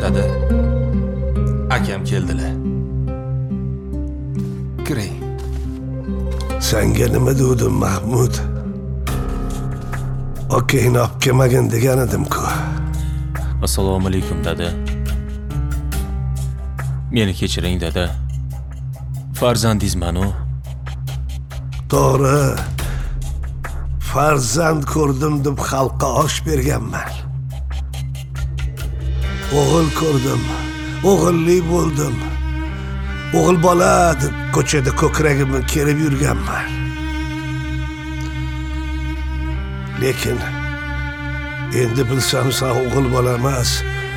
Dada, akam keldilar. Kiring. Senga nima dedim Mahmud? Okeyni olib kelmagin degan edim-ku. Assalomu alaykum dada. Meni kechiring dada. Farzandingizman-u. To'g'ri. Farzand ko'rdim deb xalqqa osh berganman. O'g'il ko'rdim, o'g'illi bo'ldim. O'g'il bola deb ko'chada ko'kragimni kerib yurganman. Lekin endi bilsam sen o'g'il bola emas,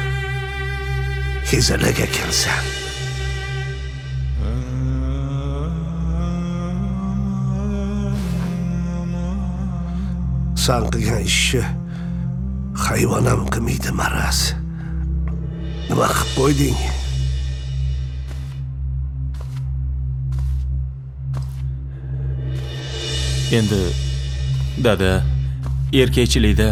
hezalak ekansan. Sen qilgan ishni hayvonam qilmaydi maraz. Nima qilib qo'yding? Endi dada erkakchilikda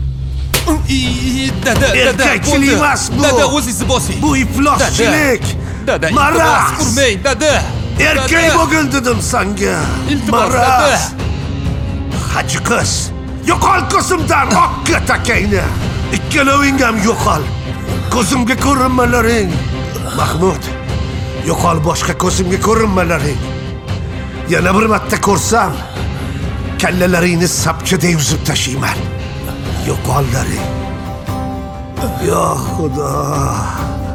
Dada, erkakchilik emas bu. Dada, o'zingizni bosing. Bu ifloschilik. Dada, maraz. Urmang, dada. Erkak bo'lgin dedim senga. Iltimos, Maraz. Haji qiz. Yo'qol ko'zimdan oqqa takayni. Ikkaloving ham yo'qol. Ko'zimga ko'rinmalaring. Mahmud, yo'qol boshqa ko'zimga ko'rinmalaring. Yana bir marta ko'rsam, kallalaringni sapchada yuzib tashlayman. Yo'qollaring. Ya Xudo.